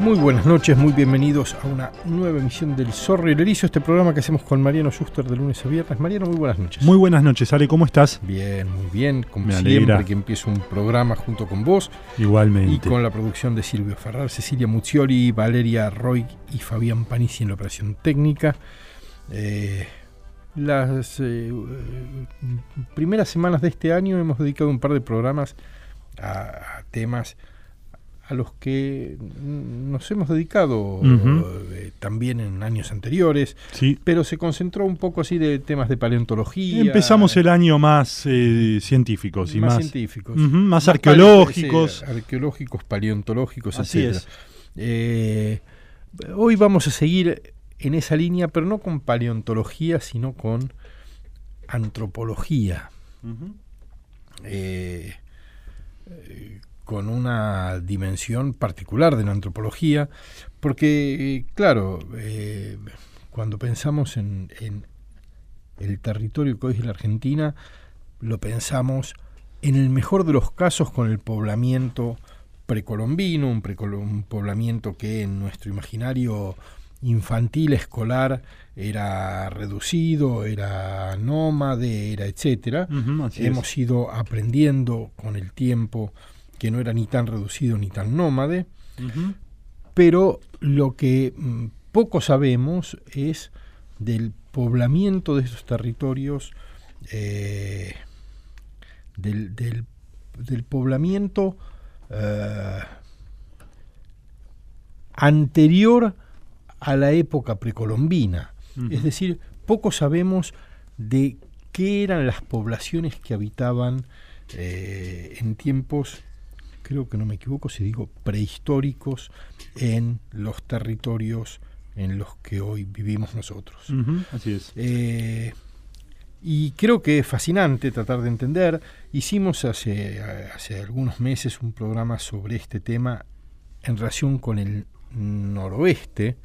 Muy buenas noches, muy bienvenidos a una nueva emisión del Zorro y el Erizo, este programa que hacemos con Mariano Schuster de lunes a viernes. Mariano, muy buenas noches. Muy buenas noches, Ale, ¿cómo estás? Bien, muy bien, como Me siempre alegra que empiezo un programa junto con vos. Igualmente. Y con la producción de Silvio Ferrar, Cecilia Muzzioli, Valeria Roy y Fabián Panisi en la operación técnica. Las primeras semanas de este año hemos dedicado un par de programas a temas a los que nos hemos dedicado también en años anteriores, sí. Pero se concentró un poco así de temas de paleontología. Empezamos el año más científicos y más científicos, más arqueológicos. Arqueológicos, paleontológicos, así etc. Hoy vamos a seguir en esa línea, pero no con paleontología, sino con antropología. Con una dimensión particular de la antropología, porque, claro, cuando pensamos en el territorio que hoy es la Argentina, lo pensamos en el mejor de los casos con el poblamiento precolombino, un poblamiento que en nuestro imaginario infantil, escolar, era reducido, era nómade, era etcétera. Hemos ido aprendiendo con el tiempo que no era ni tan reducido ni tan nómade, pero lo que poco sabemos es del poblamiento de esos territorios, del poblamiento anterior a la época precolombina. Es decir, poco sabemos de qué eran las poblaciones que habitaban en tiempos, creo que no me equivoco si digo prehistóricos, en los territorios en los que hoy vivimos nosotros. Así es. Y creo que es fascinante tratar de entender. Hicimos hace algunos meses un programa sobre este tema en relación con el noroeste,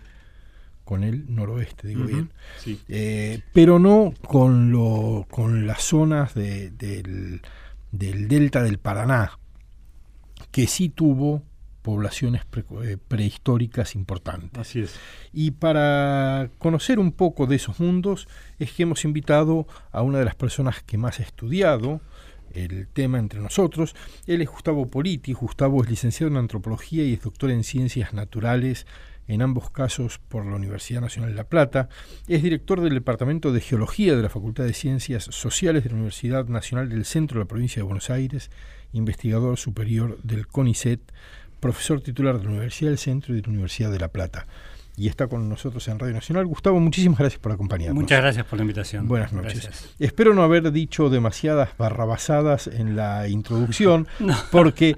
digo bien, sí. Pero no con las zonas del delta del Paraná, que sí tuvo poblaciones prehistóricas importantes. Así es. Y para conocer un poco de esos mundos es que hemos invitado a una de las personas que más ha estudiado el tema entre nosotros. Él es Gustavo Politi. Gustavo es licenciado en antropología y es doctor en ciencias naturales, en ambos casos por la Universidad Nacional de La Plata. Es director del Departamento de Geología de la Facultad de Ciencias Sociales de la Universidad Nacional del Centro de la Provincia de Buenos Aires, investigador superior del CONICET, profesor titular de la Universidad del Centro y de la Universidad de La Plata. Y está con nosotros en Radio Nacional. Gustavo, muchísimas gracias por acompañarnos. Muchas gracias por la invitación. Buenas noches. Gracias. Espero no haber dicho demasiadas barrabasadas en la introducción, no. porque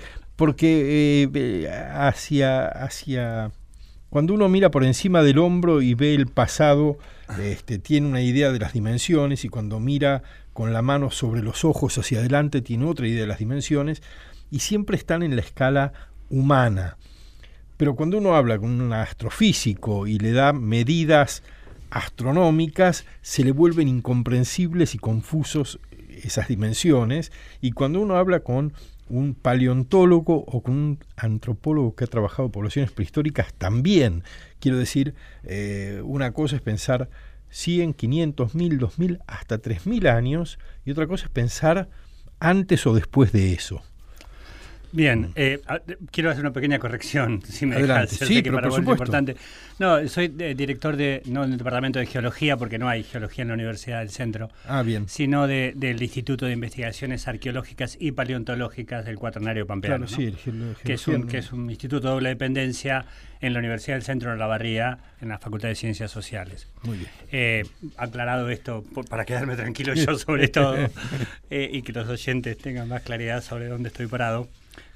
hacia cuando uno mira por encima del hombro y ve el pasado, tiene una idea de las dimensiones, y cuando mira con la mano sobre los ojos hacia adelante tiene otra idea de las dimensiones, y siempre están en la escala humana. Pero cuando uno habla con un astrofísico y le da medidas astronómicas, se le vuelven incomprensibles y confusos esas dimensiones, y cuando uno habla con un paleontólogo o con un antropólogo que ha trabajado poblaciones prehistóricas también, quiero decir, una cosa es pensar 100, 500, 1000, 2000, hasta 3000 años, y otra cosa es pensar antes o después de eso. Bien, quiero hacer una pequeña corrección, si me Adelante. dejas. Sí, que pero para por vos supuesto. Es importante. No, soy director no del Departamento de Geología, porque no hay geología en la Universidad del Centro, bien. sino del Instituto de Investigaciones Arqueológicas y Paleontológicas del Cuaternario Pampeano, Claro, ¿no? que es un instituto de doble dependencia en la Universidad del Centro de La Barría, en la Facultad de Ciencias Sociales. Muy bien. Aclarado esto, para quedarme tranquilo yo sobre todo, y que los oyentes tengan más claridad sobre dónde estoy parado.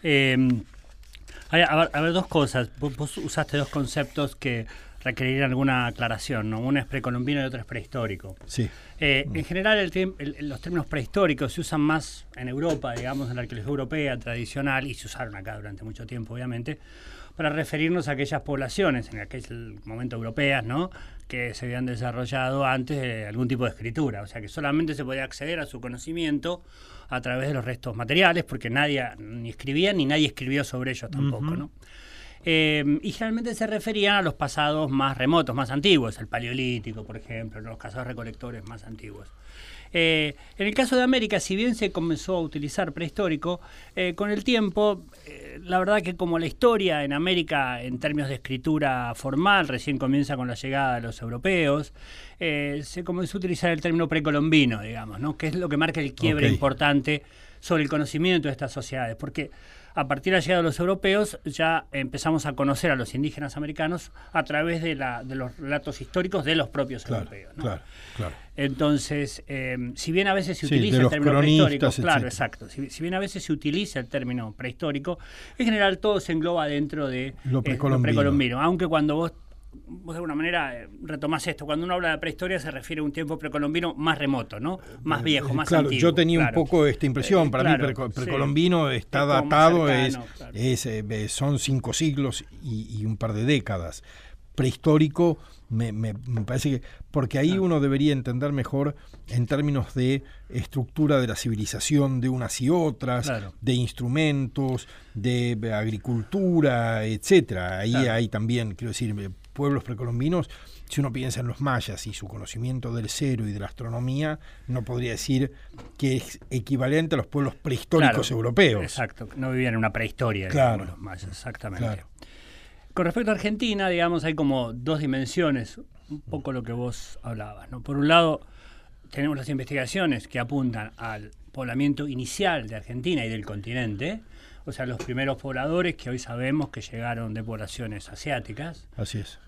A ver, dos cosas. Vos usaste dos conceptos que requerirían alguna aclaración, ¿no? Uno es precolombino y otro es prehistórico. Sí. En general, los términos prehistóricos se usan más en Europa, digamos, en la arqueología europea tradicional, y se usaron acá durante mucho tiempo, obviamente, para referirnos a aquellas poblaciones, en aquel momento europeas, ¿no?, que se habían desarrollado antes de algún tipo de escritura. O sea, que solamente se podía acceder a su conocimiento a través de los restos materiales, porque nadie ni escribía ni nadie escribió sobre ellos tampoco, ¿no? Y generalmente se referían a los pasados más remotos, más antiguos, el Paleolítico, por ejemplo, los cazadores-recolectores más antiguos. En el caso de América, si bien se comenzó a utilizar prehistórico, con el tiempo, la verdad que como la historia en América, en términos de escritura formal, recién comienza con la llegada de los europeos, se comenzó a utilizar el término precolombino, digamos, ¿no? Que es lo que marca el quiebre importante sobre el conocimiento de estas sociedades, porque a partir de la llegada de los europeos ya empezamos a conocer a los indígenas americanos a través de los relatos históricos de los propios europeos, ¿no? Claro. Entonces, si bien a veces se utiliza el término prehistórico, claro, etcétera. exacto, si bien a veces se utiliza el término prehistórico, en general todo se engloba dentro de lo precolombino, aunque cuando vos de alguna manera retomás esto, cuando uno habla de prehistoria se refiere a un tiempo precolombino más remoto, ¿no? Más viejo, más antiguo. Claro, yo tenía un poco esta impresión, para mí precolombino está datado, cercano, son 5 siglos y un par de décadas. Prehistórico me parece que, porque ahí uno debería entender mejor en términos de estructura de la civilización de unas y otras, de instrumentos, de agricultura, etcétera. Ahí hay también, quiero decir, pueblos precolombinos. Si uno piensa en los mayas y su conocimiento del cero y de la astronomía, no podría decir que es equivalente a los pueblos prehistóricos europeos. Exacto, no vivían en una prehistoria, digamos, los mayas, exactamente. Claro. Con respecto a Argentina, digamos, hay como dos dimensiones, un poco lo que vos hablabas, ¿no? Por un lado, tenemos las investigaciones que apuntan al poblamiento inicial de Argentina y del continente, o sea, los primeros pobladores que hoy sabemos que llegaron de poblaciones asiáticas. Así es.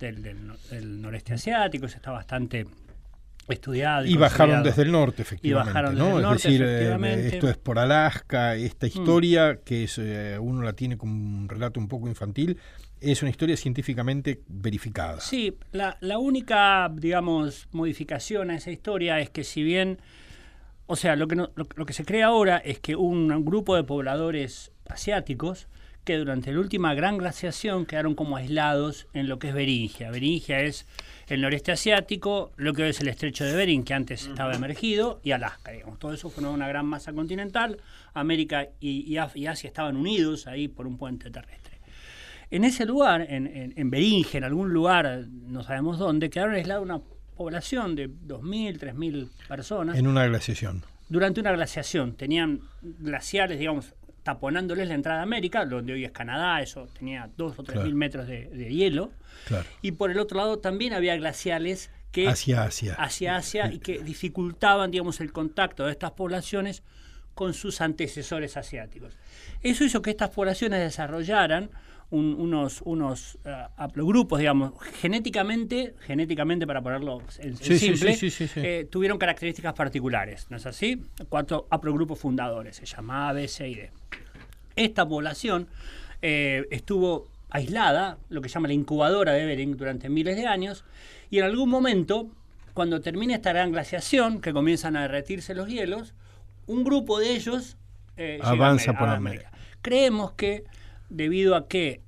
Del noreste asiático, eso está bastante estudiado. Y bajaron desde el norte, efectivamente. Es decir, esto es por Alaska, esta historia, que es, uno la tiene como un relato un poco infantil, es una historia científicamente verificada. Sí, la única, digamos, modificación a esa historia es que si bien, o sea, lo que se cree ahora es que un grupo de pobladores asiáticos que durante la última gran glaciación quedaron como aislados en lo que es Beringia. Beringia es el noreste asiático, lo que hoy es el estrecho de Bering, que antes estaba emergido, y Alaska, digamos. Todo eso fue una gran masa continental. América y Asia estaban unidos ahí por un puente terrestre. En ese lugar, en Beringia, en algún lugar, no sabemos dónde, quedaron aislados una población de 2.000, 3.000 personas. En una glaciación. Durante una glaciación. Tenían glaciares, digamos, taponándoles la entrada a América, donde hoy es Canadá, eso tenía 2.000 o 3.000 metros de hielo. Claro. Y por el otro lado también había glaciales que hacia Asia y que dificultaban, digamos, el contacto de estas poblaciones con sus antecesores asiáticos. Eso hizo que estas poblaciones desarrollaran unos haplogrupos, digamos, genéticamente para ponerlo en simple, tuvieron características particulares, ¿no es así? 4 haplogrupos fundadores, se llama A, B, C y D. Esta población estuvo aislada, lo que se llama la incubadora de Bering, durante miles de años, y en algún momento, cuando termina esta gran glaciación, que comienzan a derretirse los hielos, un grupo de ellos avanza por América. Creemos que debido a que,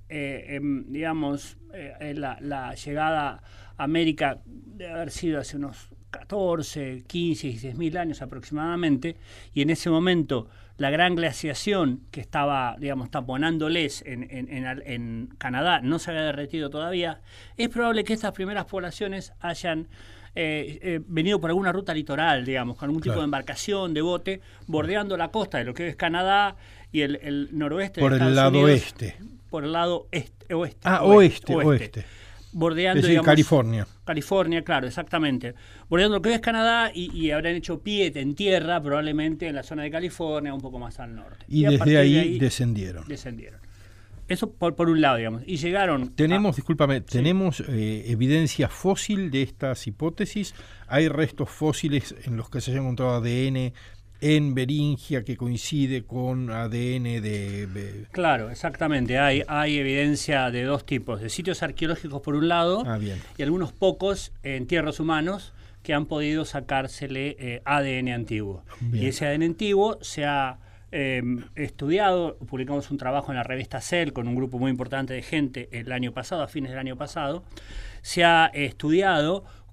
la llegada a América debe haber sido hace unos 14, 15, 16 mil años aproximadamente, y en ese momento la gran glaciación que estaba, digamos, taponándoles en Canadá no se había derretido todavía, es probable que estas primeras poblaciones hayan venido por alguna ruta litoral, digamos, con algún tipo de embarcación, de bote, bordeando la costa de lo que es Canadá y el noroeste por de Estados el lado Unidos, oeste. Por el lado oeste. Oeste. Bordeando, es decir, digamos, California, claro, exactamente. Bordeando lo que es Canadá y habrán hecho pie en tierra, probablemente en la zona de California, un poco más al norte. Y desde ahí descendieron. Eso por un lado, digamos. Y llegaron... Tenemos evidencia fósil de estas hipótesis. Hay restos fósiles en los que se haya encontrado ADN en Beringia que coincide con ADN de... Claro, exactamente. Hay evidencia de dos tipos. De sitios arqueológicos por un lado y algunos pocos entierros humanos que han podido sacársele ADN antiguo. Bien. Y ese ADN antiguo se ha estudiado, publicamos un trabajo en la revista Cell con un grupo muy importante de gente el año pasado, a fines del año pasado, se ha estudiado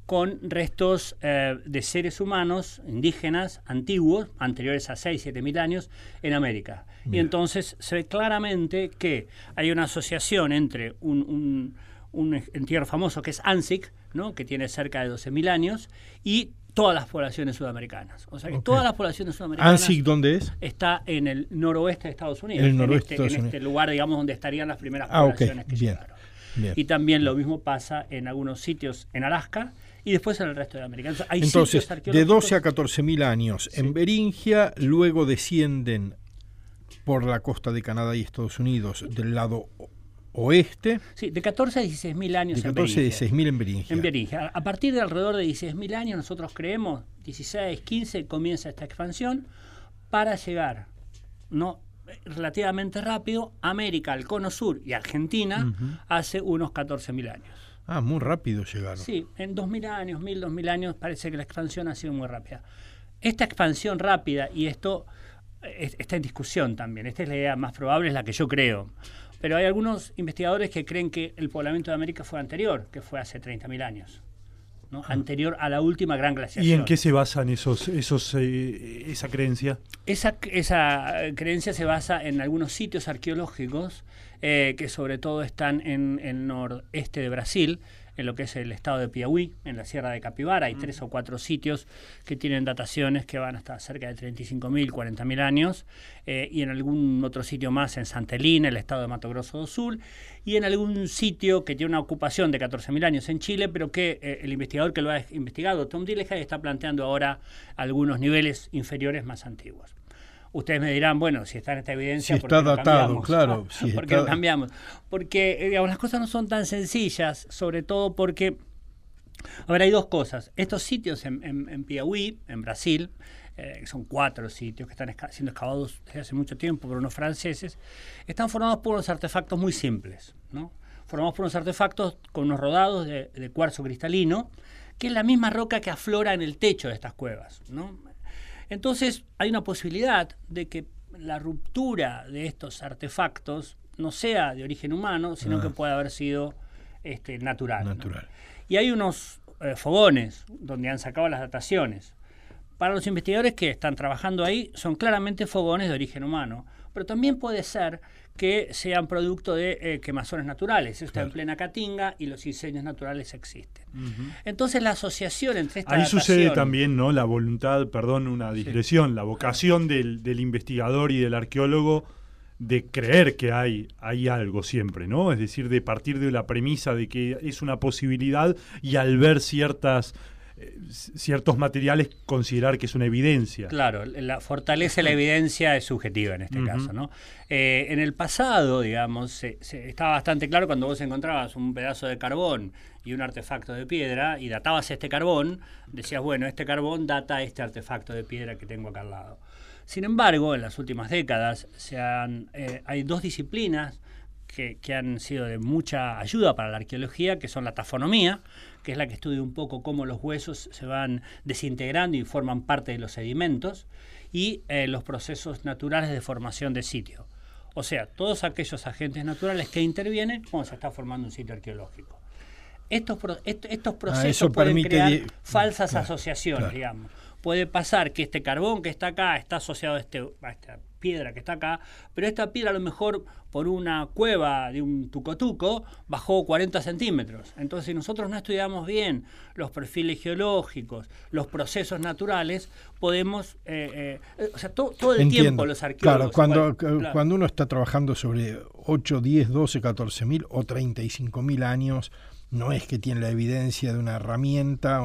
con restos de seres humanos indígenas antiguos, anteriores a 6.000 a 7.000 años, en América. Bien. Y entonces se ve claramente que hay una asociación entre un entierro famoso que es Anzic, ¿no?, que tiene cerca de 12.000 años, y todas las poblaciones sudamericanas. O sea que todas las poblaciones sudamericanas... ¿Anzic dónde es? Está en el noroeste de Estados Unidos. En este lugar, digamos, donde estarían las primeras poblaciones que llegaron. Bien. Y también lo mismo pasa en algunos sitios en Alaska y después en el resto de América. Entonces, de 12 a 14.000 años en Beringia, luego descienden por la costa de Canadá y Estados Unidos del lado oeste. Sí, de 14 a 16.000 años en Beringia. De 14 a 16.000 en Beringia. En Beringia. A partir de alrededor de 16.000 años, nosotros creemos, 16, 15, comienza esta expansión para llegar, ¿no?, relativamente rápido, América, el Cono Sur y Argentina, hace unos 14.000 años. Ah, muy rápido llegaron. Sí, en 2.000 años, 2.000 años, parece que la expansión ha sido muy rápida. Esta expansión rápida, y esto está en discusión también, esta es la idea más probable, es la que yo creo, pero hay algunos investigadores que creen que el poblamiento de América fue anterior, que fue hace 30.000 años. ¿No? Anterior a la última gran glaciación. ¿Y en qué se basan esa creencia? Esa creencia se basa en algunos sitios arqueológicos que sobre todo están en el noreste de Brasil, en lo que es el estado de Piauí, en la Sierra de Capibara. Hay 3 o 4 sitios que tienen dataciones que van hasta cerca de 35.000, 40.000 años, y en algún otro sitio más en Santa Helena, el estado de Mato Grosso do Sul, y en algún sitio que tiene una ocupación de 14.000 años en Chile, pero que el investigador que lo ha investigado, Tom Dillehay, está planteando ahora algunos niveles inferiores más antiguos. Ustedes me dirán, bueno, si está en esta evidencia, si está datado, claro. Si ¿por qué lo cambiamos? Porque, digamos, las cosas no son tan sencillas, sobre todo porque, a ver, hay dos cosas. Estos sitios en Piauí, en Brasil, son 4 sitios que están siendo excavados desde hace mucho tiempo por unos franceses, están formados por unos artefactos muy simples, ¿no? Formados por unos artefactos con unos rodados de cuarzo cristalino, que es la misma roca que aflora en el techo de estas cuevas, ¿no? Entonces hay una posibilidad de que la ruptura de estos artefactos no sea de origen humano, sino que pueda haber sido natural. ¿No? Y hay unos fogones donde han sacado las dataciones. Para los investigadores que están trabajando ahí, son claramente fogones de origen humano, pero también puede ser que sean producto de quemazones naturales. Eso está en plena Caatinga y los incendios naturales existen. Entonces la asociación entre esta datación... sucede también, ¿no?, la voluntad, una digresión, la vocación del investigador y del arqueólogo de creer que hay algo siempre, ¿no? Es decir, de partir de la premisa de que es una posibilidad y al ver ciertos materiales considerar que es una evidencia. Claro, la fortaleza de la evidencia es subjetiva en este caso, ¿no? En el pasado, digamos, estaba bastante claro cuando vos encontrabas un pedazo de carbón y un artefacto de piedra y databas este carbón, decías, bueno, este carbón data este artefacto de piedra que tengo acá al lado. Sin embargo, en las últimas décadas hay 2 disciplinas que han sido de mucha ayuda para la arqueología, que son la tafonomía, que es la que estudia un poco cómo los huesos se van desintegrando y forman parte de los sedimentos, y los procesos naturales de formación de sitio. O sea, todos aquellos agentes naturales que intervienen cuando se está formando un sitio arqueológico. Estos procesos pueden crear falsas asociaciones, digamos. Puede pasar que este carbón que está acá está asociado a esta piedra que está acá, pero esta piedra a lo mejor por una cueva de un tucotuco bajó 40 centímetros. Entonces, si nosotros no estudiamos bien los perfiles geológicos, los procesos naturales, podemos... todo el tiempo los arqueólogos... Claro, cuando uno está trabajando sobre 8, 10, 12, 14.000 o 35.000 años, no es que tiene la evidencia de una herramienta,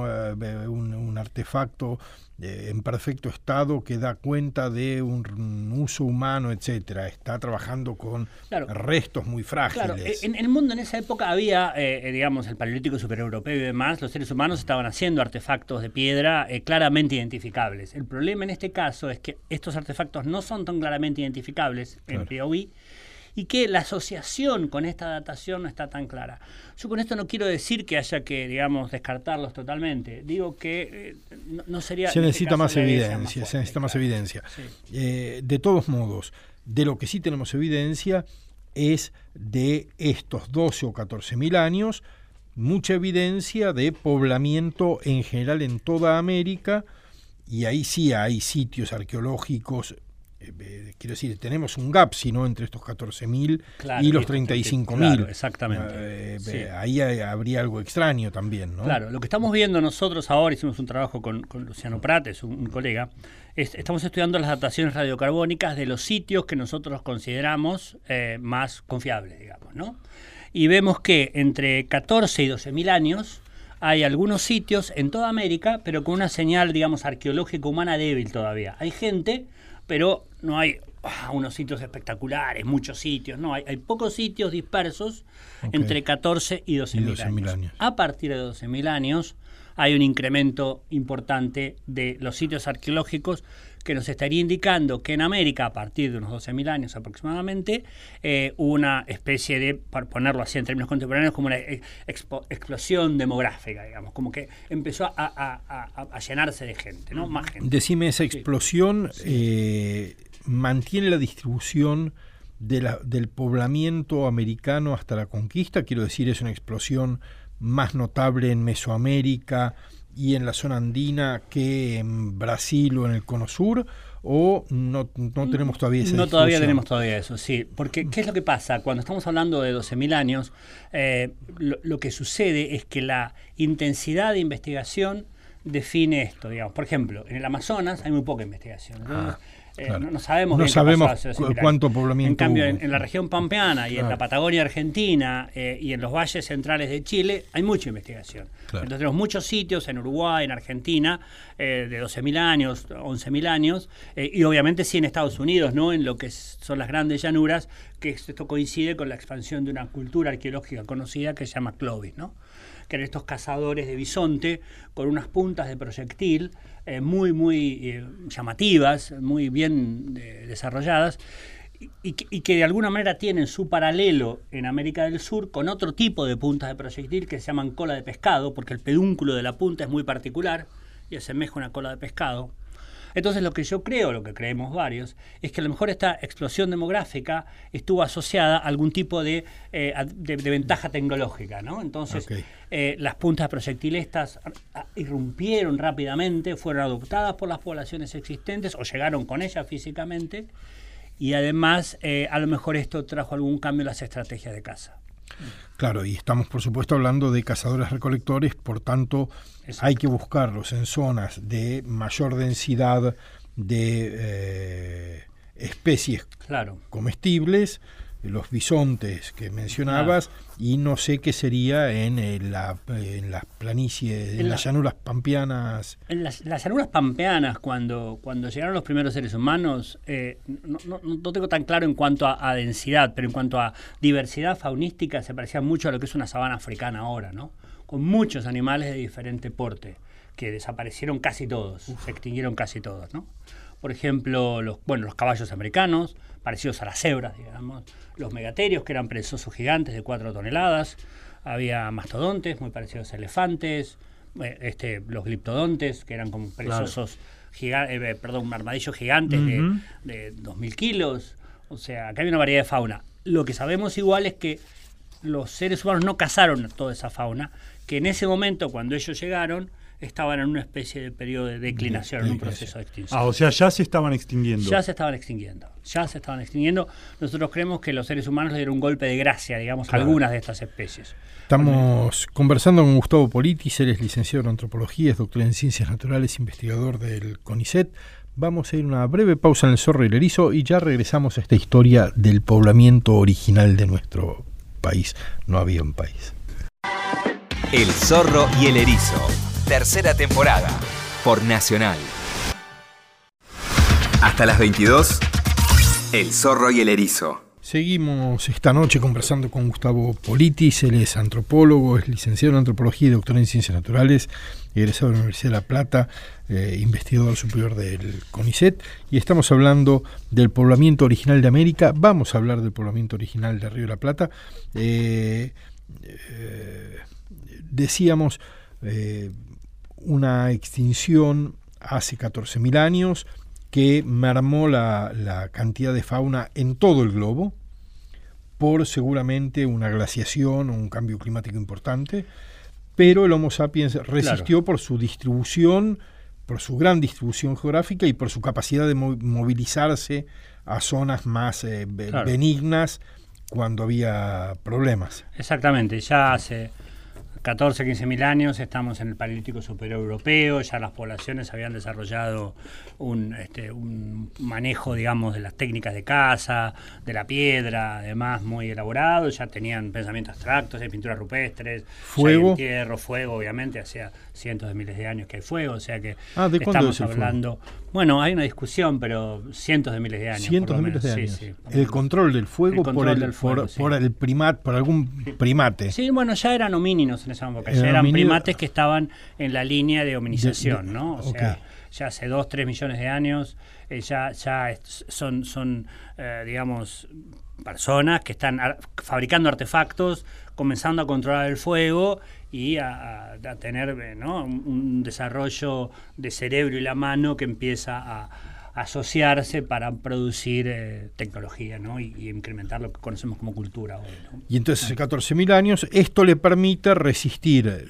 un artefacto en perfecto estado que da cuenta de un uso humano, etcétera. Está trabajando con restos muy frágiles. Claro, en el mundo en esa época había, digamos, el Paleolítico supereuropeo y demás. Los seres humanos estaban haciendo artefactos de piedra claramente identificables. El problema en este caso es que estos artefactos no son tan claramente identificables en Piauí, y que la asociación con esta datación no está tan clara. Yo con esto no quiero decir que haya que, digamos, descartarlos totalmente. Digo que no sería... Se necesita más evidencia, se necesita más evidencia. Sí. De todos modos, de lo que sí tenemos evidencia es de estos 12 o 14.000 años mucha evidencia de poblamiento en general en toda América, y ahí sí hay sitios arqueológicos. Quiero decir, tenemos un gap, sino entre estos 14.000 y los 35.000. Claro, exactamente. Sí. Ahí habría algo extraño también, ¿no? Claro, lo que estamos viendo nosotros ahora, hicimos un trabajo con Luciano Prates, un colega, estamos estudiando las dataciones radiocarbónicas de los sitios que nosotros consideramos más confiables, digamos, ¿no? Y vemos que entre 14 y 12.000 años hay algunos sitios en toda América, pero con una señal, digamos, arqueológica humana débil todavía. Hay gente, pero no hay unos sitios espectaculares, muchos sitios, no, hay pocos sitios dispersos entre 14 y 12.000 años. A partir de 12.000 años hay un incremento importante de los sitios arqueológicos que nos estaría indicando que en América, a partir de unos 12.000 años aproximadamente, una especie de, para ponerlo así en términos contemporáneos, como una explosión demográfica, digamos, como que empezó a llenarse de gente, ¿no? Más gente. Decime, esa explosión mantiene la distribución del poblamiento americano hasta la conquista. Quiero decir, es una explosión más notable en Mesoamérica y en la zona andina que en Brasil o en el Cono Sur, o no tenemos todavía esa distribución? Todavía tenemos todavía eso, sí. Porque, ¿qué es lo que pasa? Cuando estamos hablando de 12.000 años, lo que sucede es que la intensidad de investigación define esto, digamos. Por ejemplo, en el Amazonas hay muy poca investigación. Entonces, claro. No sabemos, cuánto poblamiento. En cambio, en la región pampeana y en la Patagonia Argentina y en los valles centrales de Chile hay mucha investigación. Claro. Entonces tenemos muchos sitios en Uruguay, en Argentina, de 12.000 años, 11.000 años, y obviamente sí en Estados Unidos, ¿no? En lo que son las grandes llanuras, que esto coincide con la expansión de una cultura arqueológica conocida que se llama Clovis, ¿no? Que eran estos cazadores de bisonte con unas puntas de proyectil muy llamativas, muy bien desarrolladas, y que de alguna manera tienen su paralelo en América del Sur con otro tipo de puntas de proyectil que se llaman cola de pescado, porque el pedúnculo de la punta es muy particular y asemeja una cola de pescado. Entonces lo que yo creo, lo que creemos varios, es que a lo mejor esta explosión demográfica estuvo asociada a algún tipo de ventaja tecnológica, ¿no? Entonces las puntas de proyectil estas irrumpieron rápidamente, fueron adoptadas por las poblaciones existentes o llegaron con ellas físicamente, y además a lo mejor esto trajo algún cambio en las estrategias de caza. Claro, y estamos por supuesto hablando de cazadores-recolectores, por tanto hay que buscarlos en zonas de mayor densidad de especies comestibles, los bisontes que mencionabas, y no sé qué sería en las planicies, en las llanuras pampeanas. En las llanuras pampeanas, cuando llegaron los primeros seres humanos, no tengo tan claro en cuanto a densidad, pero en cuanto a diversidad faunística se parecía mucho a lo que es una sabana africana ahora, ¿no? Con muchos animales de diferente porte, que desaparecieron casi todos, se extinguieron casi todos, ¿no? Por ejemplo, los caballos americanos, parecidos a las cebras, digamos, los megaterios, que eran perezosos gigantes de 4 toneladas, había mastodontes, muy parecidos a elefantes, los gliptodontes, que eran como perezosos armadillos gigantes de 2.000 kilos, o sea, acá hay una variedad de fauna. Lo que sabemos igual es que los seres humanos no cazaron toda esa fauna, que en ese momento, cuando ellos llegaron, estaban en una especie de periodo de declinación, en un proceso de extinción. O sea, ya se estaban extinguiendo. Ya se estaban extinguiendo. Nosotros creemos que los seres humanos le dieron un golpe de gracia, digamos, a algunas de estas especies. Estamos conversando con Gustavo Politis, él es licenciado en Antropología, es doctor en Ciencias Naturales, investigador del CONICET. Vamos a ir a una breve pausa en El Zorro y el Erizo y ya regresamos a esta historia del poblamiento original de nuestro país. No había un país. El Zorro y el Erizo. Tercera temporada, por Nacional. Hasta las 22, El Zorro y el Erizo. Seguimos esta noche conversando con Gustavo Politis, él es antropólogo, es licenciado en Antropología y doctor en Ciencias Naturales, egresado de la Universidad de La Plata, investigador superior del CONICET, y estamos hablando del poblamiento original de América. Vamos a hablar del poblamiento original de Río de la Plata. Decíamos una extinción hace 14.000 años que mermó la cantidad de fauna en todo el globo, por seguramente una glaciación o un cambio climático importante, pero el Homo sapiens resistió por su distribución, por su gran distribución geográfica y por su capacidad de movilizarse a zonas más benignas cuando había problemas. Exactamente, ya hace 14, 15 mil años estamos en el Paleolítico Superior Europeo, ya las poblaciones habían desarrollado un manejo, digamos, de las técnicas de caza, de la piedra, además muy elaborado, ya tenían pensamientos abstractos, hay pinturas rupestres, fuego, hay entierro, fuego, obviamente, hacía cientos de miles de años que hay fuego, o sea que ¿de cuándo es el hablando... Fuego? Bueno, hay una discusión, pero cientos de miles de años. Cientos de miles de años. Sí, el control del fuego por algún primate. Sí, bueno, ya eran homínidos en esa época, ya eran primates que estaban en la línea de hominización, ¿no? O sea, ya hace 2-3 millones de años ya son digamos, personas que están fabricando artefactos, comenzando a controlar el fuego y a tener, ¿no?, un desarrollo de cerebro y la mano que empieza a asociarse para producir tecnología, ¿no?, y incrementar lo que conocemos como cultura hoy, ¿no? Y entonces hace 14.000 años esto le permite resistir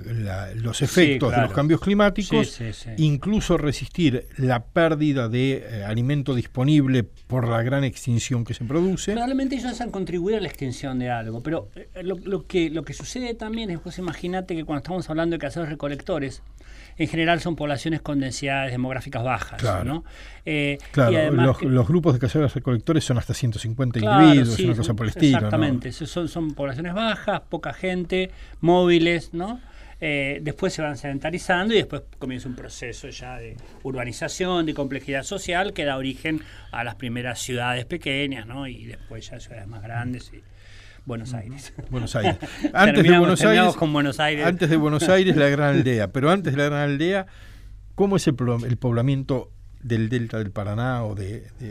los efectos de los cambios climáticos, incluso resistir la pérdida de alimento disponible por la gran extinción que se produce. Probablemente ellos han contribuido a la extinción de algo, pero lo que sucede también es, pues imagínate que cuando estamos hablando de cazadores recolectores, en general son poblaciones con densidades demográficas bajas, claro, ¿no? Claro, y además los grupos de cazadores recolectores son hasta 150 individuos, sí, una cosa por el estilo. Exactamente, ¿no? Son poblaciones bajas, poca gente, móviles, ¿no? Después se van sedentarizando y después comienza un proceso ya de urbanización, de complejidad social que da origen a las primeras ciudades pequeñas, ¿no? Y después ya ciudades más grandes y Buenos Aires. Buenos Aires. Terminamos con Buenos Aires. Antes de Buenos Aires, la Gran Aldea. Pero antes de la Gran Aldea, ¿cómo es el poblamiento del delta del Paraná o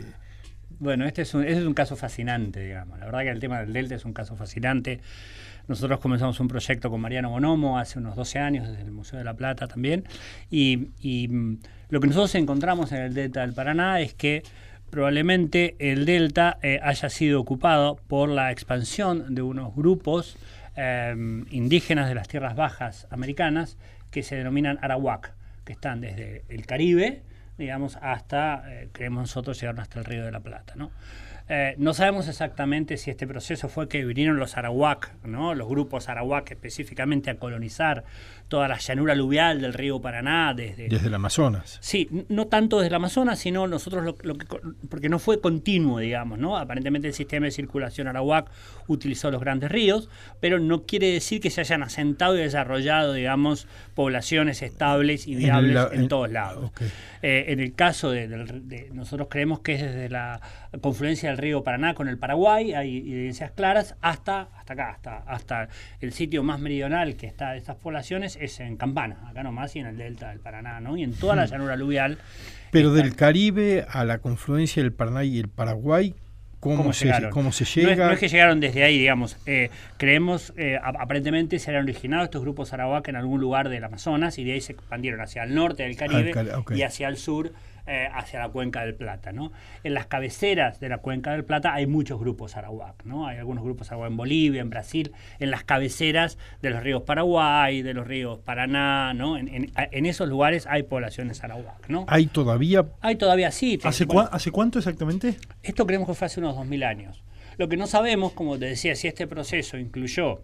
Bueno, ese es un caso fascinante, digamos. La verdad que el tema del delta es un caso fascinante. Nosotros comenzamos un proyecto con Mariano Bonomo hace unos 12 años, desde el Museo de la Plata también. Y lo que nosotros encontramos en el delta del Paraná es que probablemente el delta haya sido ocupado por la expansión de unos grupos indígenas de las tierras bajas americanas que se denominan arawak, que están desde el Caribe, digamos, hasta, creemos nosotros, llegaron hasta el Río de la Plata, ¿no? No sabemos exactamente si este proceso fue que vinieron los arawak, ¿no?, los grupos arawak específicamente a colonizar toda la llanura aluvial del río Paraná desde el Amazonas. Sí, no tanto desde el Amazonas, sino nosotros porque no fue continuo, digamos, ¿no? Aparentemente el sistema de circulación arawak utilizó los grandes ríos, pero no quiere decir que se hayan asentado y desarrollado, digamos, poblaciones estables y viables en todos lados. Okay. En el caso de nosotros creemos que es desde la confluencia del río Paraná con el Paraguay, hay evidencias claras, hasta el sitio más meridional que está de estas poblaciones es en Campana, acá nomás, y en el delta del Paraná, ¿no? Y en toda la llanura aluvial. Pero del Caribe a la confluencia del Paraná y el Paraguay, ¿cómo se llega? No es que llegaron desde ahí, digamos. Creemos, aparentemente se han originado estos grupos arawak en algún lugar del Amazonas y de ahí se expandieron hacia el norte del Caribe y hacia el sur, hacia la Cuenca del Plata, ¿no? En las cabeceras de la Cuenca del Plata hay muchos grupos arawak, ¿no? Hay algunos grupos arawak en Bolivia, en Brasil, en las cabeceras de los ríos Paraguay, de los ríos Paraná, ¿no? En esos lugares hay poblaciones arawak, ¿no? ¿Hay todavía? Hay todavía, sí. ¿Hace cuánto exactamente? Esto creemos que fue hace unos 2000 años. Lo que no sabemos, como te decía, si este proceso incluyó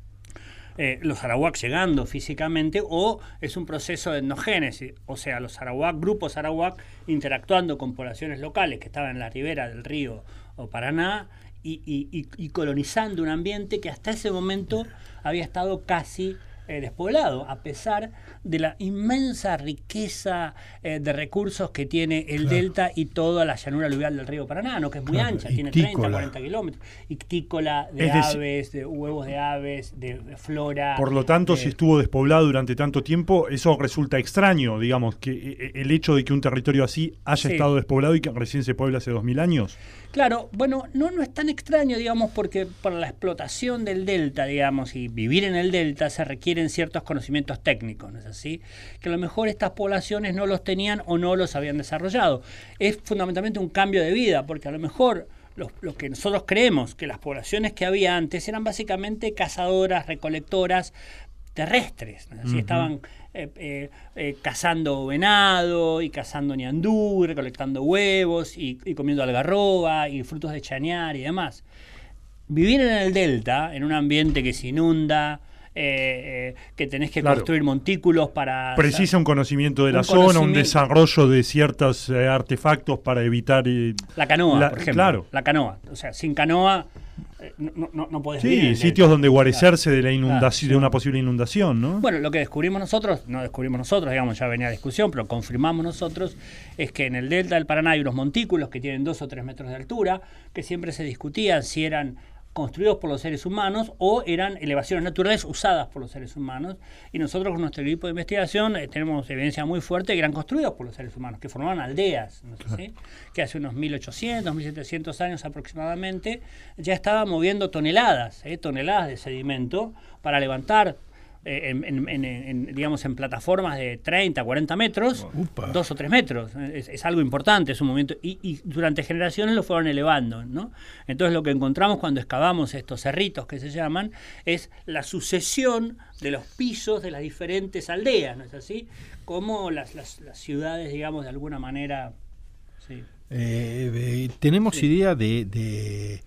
los arawak llegando físicamente o es un proceso de etnogénesis, o sea, los arawak, grupos arawak interactuando con poblaciones locales que estaban en la ribera del río o Paraná y colonizando un ambiente que hasta ese momento había estado casi despoblado, a pesar de la inmensa riqueza de recursos que tiene el delta y toda la llanura aluvial del río Paraná, ¿no?, que es muy ancha, tiene 30, 40 kilómetros, ictícola, de aves, de huevos de aves, de flora. Por lo tanto, si estuvo despoblado durante tanto tiempo, eso resulta extraño, digamos, que el hecho de que un territorio así haya estado despoblado y que recién se puebla hace 2000 años. Claro, bueno, no es tan extraño, digamos, porque para la explotación del delta, digamos, y vivir en el delta se requieren ciertos conocimientos técnicos, ¿no es así? Que a lo mejor estas poblaciones no los tenían o no los habían desarrollado. Es fundamentalmente un cambio de vida, porque a lo mejor lo que nosotros creemos que las poblaciones que había antes eran básicamente cazadoras, recolectoras terrestres, ¿no? Así estaban cazando venado y cazando ñandú, y recolectando huevos y comiendo algarroba y frutos de chañar y demás. Vivir en el delta, en un ambiente que se inunda, que tenés que construir montículos para... Precisa un conocimiento de la zona, un desarrollo de ciertos artefactos para evitar... la canoa, por ejemplo. Claro. La canoa. O sea, sin canoa no podés vivir. Sí, sitios donde guarecerse de la inundación, de una posible inundación, ¿no? Bueno, lo que descubrimos nosotros, digamos, ya venía a discusión, pero confirmamos nosotros, es que en el delta del Paraná hay unos montículos que tienen 2 o 3 metros de altura, que siempre se discutían si eran construidos por los seres humanos o eran elevaciones naturales usadas por los seres humanos, y nosotros con nuestro equipo de investigación tenemos evidencia muy fuerte de que eran construidos por los seres humanos, que formaban aldeas, ¿no? ¿Sí? Que hace unos 1800, 1700 años aproximadamente ya estaba moviendo toneladas de sedimento para levantar digamos en plataformas de 30, 40 metros, 2 o 3 metros. Es algo importante, es un movimiento. Y durante generaciones lo fueron elevando, ¿no? Entonces lo que encontramos cuando excavamos estos cerritos que se llaman es la sucesión de los pisos de las diferentes aldeas, ¿no es así? Como las ciudades, digamos, de alguna manera... Sí. Tenemos idea de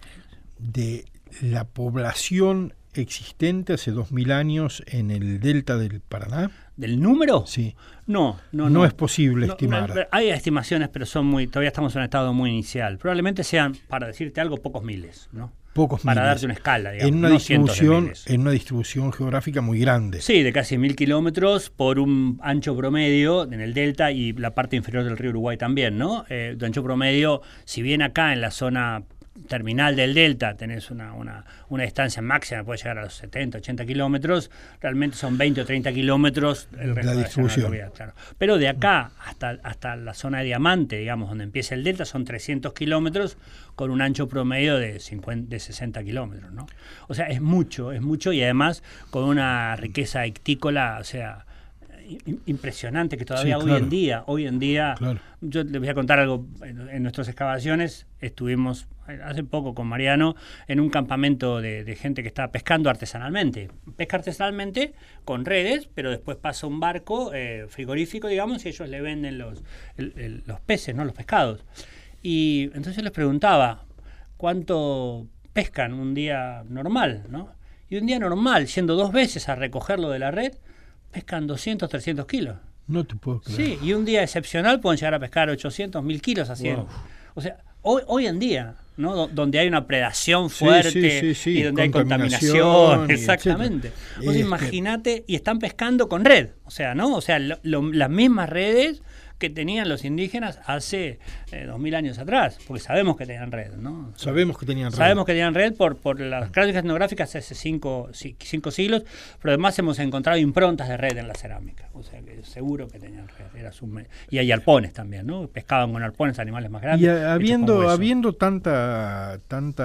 la población existente hace 2000 años en el delta del Paraná. ¿Del número? Sí. No es posible estimar. Hay estimaciones, pero todavía estamos en un estado muy inicial. Probablemente sean, para decirte algo, pocos miles, ¿no? Pocos para miles. Darte una escala, digamos. En una distribución geográfica muy grande. Sí, de casi 1000 kilómetros por un ancho promedio en el delta y la parte inferior del río Uruguay también, ¿no? De ancho promedio, si bien acá en la zona terminal del delta tenés una distancia máxima, puede llegar a los 70, 80 kilómetros, realmente son 20 o 30 kilómetros el resto la distribución. Claro. Pero de acá hasta la zona de Diamante, digamos, donde empieza el delta, son 300 kilómetros con un ancho promedio de 60 kilómetros, ¿no? O sea, es mucho, y además con una riqueza ictícola, o sea, impresionante, que todavía hoy en día claro. Yo les voy a contar algo. En nuestras excavaciones estuvimos hace poco con Mariano en un campamento de gente que estaba pescando artesanalmente. Pesca artesanalmente con redes, pero después pasa un barco frigorífico, digamos, y ellos le venden los peces, ¿no? Los pescados. Y entonces les preguntaba cuánto pescan un día normal, ¿no? Y un día normal, yendo 2 veces a recogerlo de la red, pescan 200, 300 kilos. No te puedo creer. Sí, y un día excepcional pueden llegar a pescar 800, 1000 kilos haciendo. Wow. O sea, hoy en día, ¿no? Donde hay una predación fuerte y donde hay contaminación. Exactamente. Vos imaginate, y están pescando con red. O sea, ¿no? O sea, las mismas redes que tenían los indígenas hace 2000 años atrás, porque sabemos que tenían red, ¿no? Sabemos que tenían red por las crónicas etnográficas hace 5 siglos, pero además hemos encontrado improntas de red en la cerámica, o sea que seguro que tenían red. Y hay arpones también, ¿no? Pescaban con arpones animales más grandes. Y habiendo tanta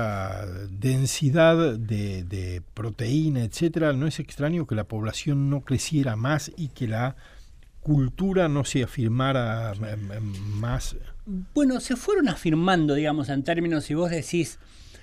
densidad de proteína, etcétera, no es extraño que la población no creciera más y que la cultura no se afirmara más. Bueno, se fueron afirmando, digamos, en términos, si vos decís,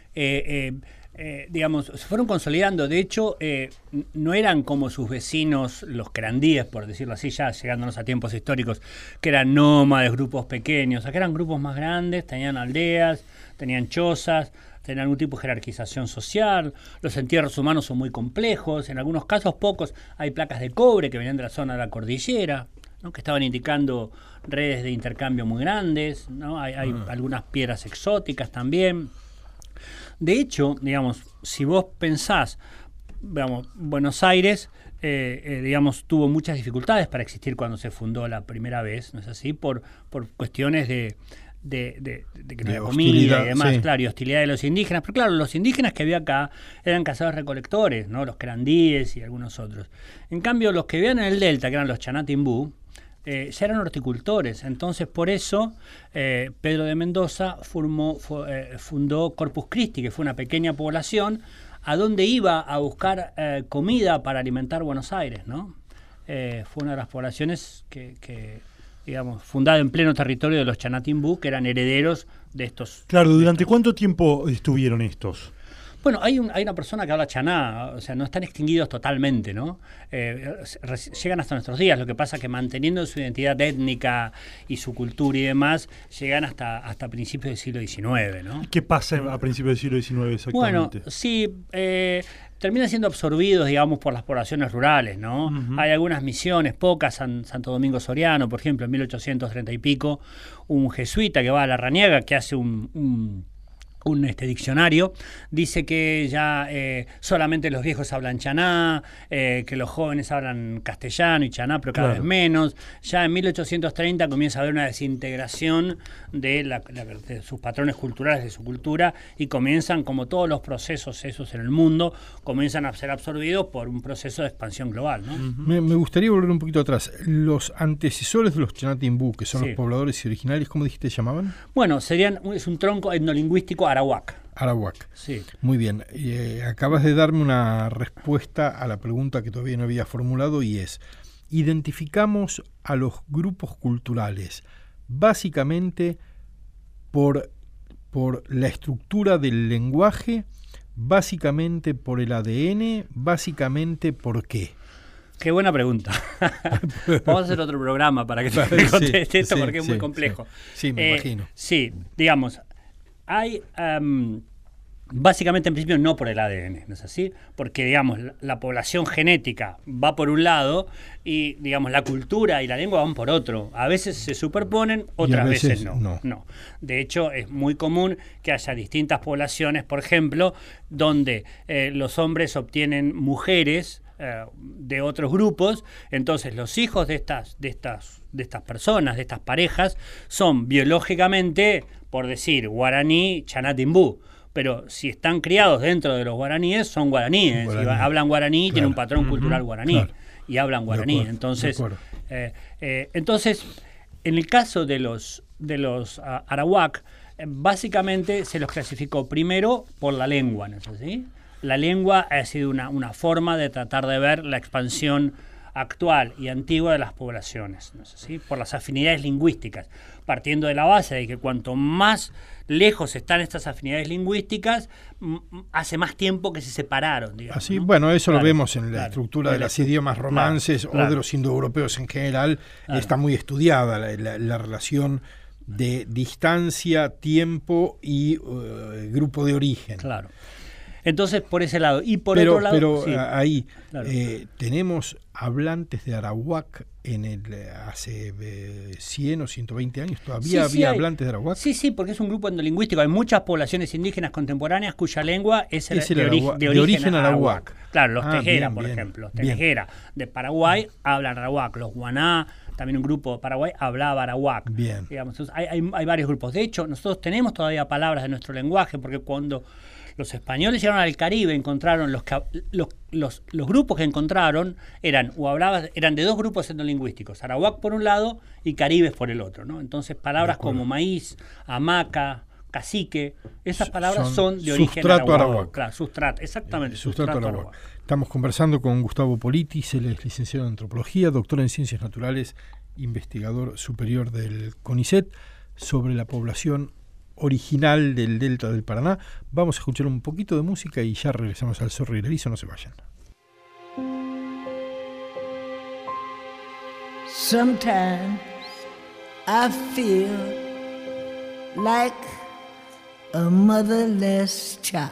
digamos, se fueron consolidando. De hecho, no eran como sus vecinos, los querandíes, por decirlo así, ya llegándonos a tiempos históricos, que eran nómades, grupos pequeños. Acá eran grupos más grandes, tenían aldeas, tenían chozas, tenían algún tipo de jerarquización social. Los entierros humanos son muy complejos. En algunos casos, pocos, hay placas de cobre que venían de la zona de la cordillera, ¿no? Que estaban indicando redes de intercambio muy grandes, ¿no? Hay algunas piedras exóticas también. De hecho, digamos, si vos pensás, digamos, Buenos Aires, digamos, tuvo muchas dificultades para existir cuando se fundó la primera vez, ¿no es así? Por cuestiones de que no había comida y demás, claro, y hostilidad de los indígenas. Pero claro, los indígenas que había acá eran cazadores-recolectores, ¿no? Los querandíes y algunos otros. En cambio, los que vivían en el delta, que eran los chanatimbú, ya eran horticultores. Entonces, por eso, Pedro de Mendoza fundó Corpus Christi, que fue una pequeña población a donde iba a buscar comida para alimentar Buenos Aires, ¿no? Fue una de las poblaciones que digamos, fundado en pleno territorio de los Chanatín-Bú, que eran herederos de estos. Claro, ¿durante cuánto tiempo estuvieron estos? Bueno, hay una persona que habla chaná, o sea, no están extinguidos totalmente, ¿no? Llegan hasta nuestros días, lo que pasa es que manteniendo su identidad étnica y su cultura y demás, llegan hasta principios del siglo XIX, ¿no? ¿Qué pasa a principios del siglo XIX exactamente? Bueno, sí, terminan siendo absorbidos, digamos, por las poblaciones rurales, ¿no? Uh-huh. Hay algunas misiones, pocas, Santo Domingo Soriano, por ejemplo, en 1830 y pico, un jesuita que va a Larrañaga, que hace un diccionario, dice que ya solamente los viejos hablan chaná, que los jóvenes hablan castellano y chaná, pero cada vez menos. Ya en 1830 comienza a haber una desintegración de sus patrones culturales, de su cultura, y comienzan, como todos los procesos esos en el mundo, comienzan a ser absorbidos por un proceso de expansión global, ¿no? Me gustaría volver un poquito atrás. Los antecesores de los Chanatín-Bú, que son los pobladores originales, ¿cómo dijiste se llamaban? Bueno, es un tronco etnolingüístico arawak. Arawak. Sí. Muy bien. Acabas de darme una respuesta a la pregunta que todavía no había formulado, y es: identificamos a los grupos culturales básicamente por la estructura del lenguaje, básicamente por el ADN, básicamente por qué. Qué buena pregunta. Vamos a hacer otro programa para que te conteste esto, porque es muy complejo. Sí, me imagino. Sí, digamos, hay básicamente en principio no por el ADN, ¿no es así? Porque, digamos, la población genética va por un lado y, digamos, la cultura y la lengua van por otro. A veces se superponen, otras veces no. De hecho, es muy común que haya distintas poblaciones, por ejemplo, donde los hombres obtienen mujeres de otros grupos. Entonces los hijos de estas personas, de estas parejas, son biológicamente, por decir, guaraní, Chanatín-Bú. Pero si están criados dentro de los guaraníes, son guaraníes. Hablan guaraní, tienen un patrón cultural guaraní, y hablan guaraní. Entonces, en el caso de los arawak, básicamente se los clasificó primero por la lengua, ¿no es así? La lengua ha sido una forma de tratar de ver la expansión actual y antigua de las poblaciones, ¿no es así? Por las afinidades lingüísticas, partiendo de la base de que cuanto más lejos están estas afinidades lingüísticas, hace más tiempo que se separaron, digamos. Así, ¿no? Bueno, eso lo vemos en la estructura de los idiomas romances o de los indoeuropeos en general. Está muy estudiada la relación de distancia, tiempo y grupo de origen. Claro. Entonces, por ese lado. Y por otro lado... Pero ahí tenemos hablantes de arawak hace 100 o 120 años. ¿Todavía había hablantes de arawak? Sí, porque es un grupo endolingüístico. Hay muchas poblaciones indígenas contemporáneas cuya lengua es de origen arawak. Claro, los Tejera, por ejemplo. Los Tejera de Paraguay hablan arawak. Los Guaná, también un grupo de Paraguay, hablaba arawak. Bien. Digamos, hay varios grupos. De hecho, nosotros tenemos todavía palabras de nuestro lenguaje, porque cuando los españoles llegaron al Caribe, encontraron los grupos que encontraron eran de dos grupos etnolingüísticos, arawak por un lado y caribes por el otro, ¿no? Entonces palabras como maíz, hamaca, cacique, esas palabras son de origen arawak. Claro, sustrato, exactamente. Sustrato arawak. Estamos conversando con Gustavo Politis, él es licenciado en antropología, doctor en ciencias naturales, investigador superior del CONICET, sobre la población original del delta del Paraná. Vamos a escuchar un poquito de música y ya regresamos al Zorro y el Erizo. No se vayan. Sometimes I feel like a motherless child.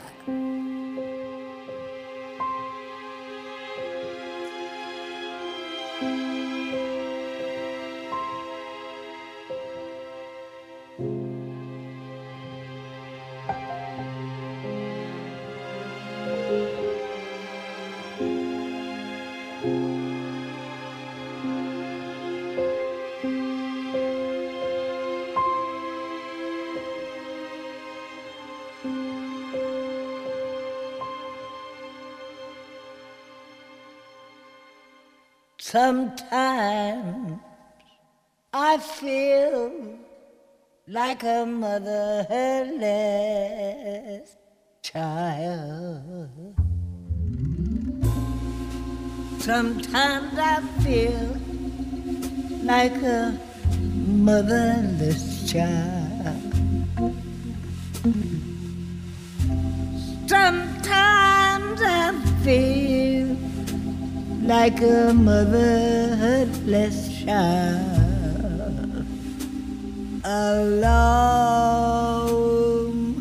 Sometimes I feel like a motherless child. Sometimes I feel like a motherless child. Sometimes I feel like a motherless child, a long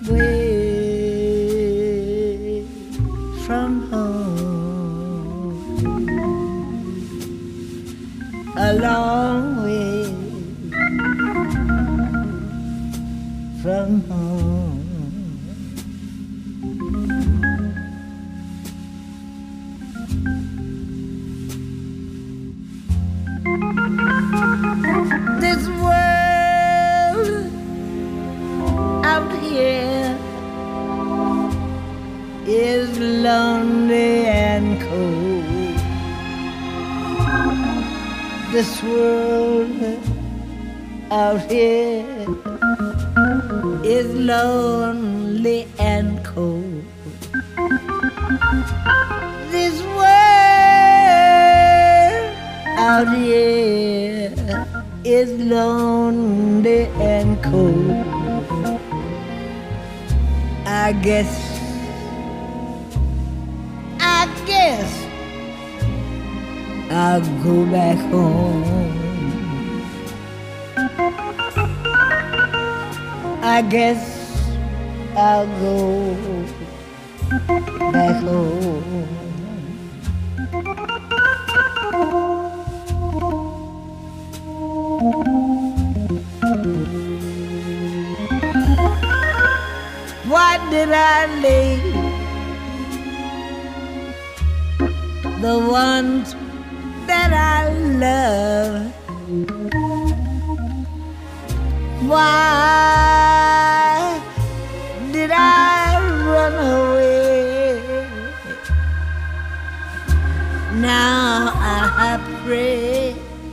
way from home, a long way from home. This world out here is lonely and cold. This world out here is lonely and cold. This world out here is lonely and cold. I guess I'll go back home. I guess I'll go back home. Why did I leave the ones that I love? Why did I run away? Now I pray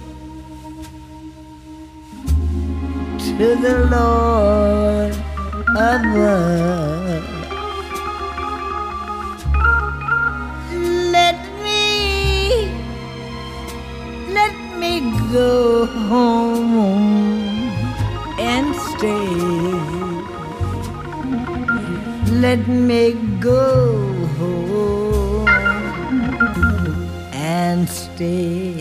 to the Lord above. Let me go home and stay. Let me go home and stay.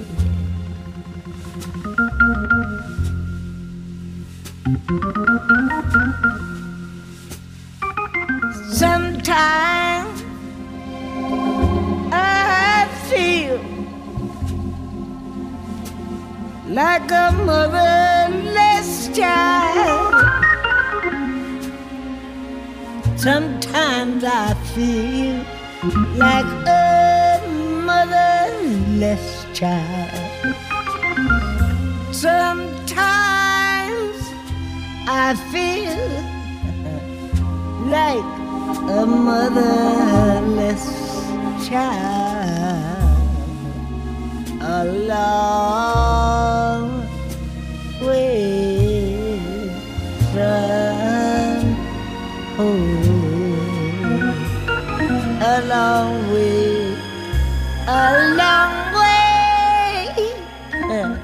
Sometimes I feel like a motherless child. Sometimes I feel like a motherless child. Sometimes I feel like a motherless child, a long way from home, a long way, a long way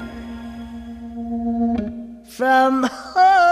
from home.